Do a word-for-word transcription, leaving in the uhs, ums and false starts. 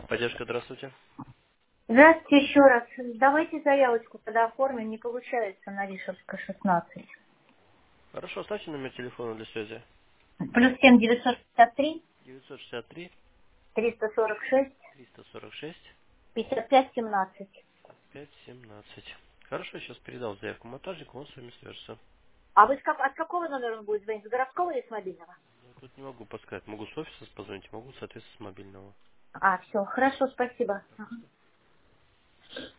Поддержка, здравствуйте. Здравствуйте еще раз. Давайте заявочку тогда оформим. Не получается на Ришевска шестнадцать. Хорошо, оставьте номер телефона для связи. Плюс семь девятьсот шестьдесят три девятьсот шестьдесят три триста сорок шесть триста сорок шесть пятьдесят пять семнадцать. пять семнадцать. Хорошо, сейчас передал заявку монтажнику, он с вами свяжется. А вы с как- от какого номера он будет звонить? С городского или с мобильного? Я тут не могу подсказать. Могу с офиса позвонить, могу, соответственно, с мобильного. А, все, хорошо, спасибо. Ага. Пожалуйста.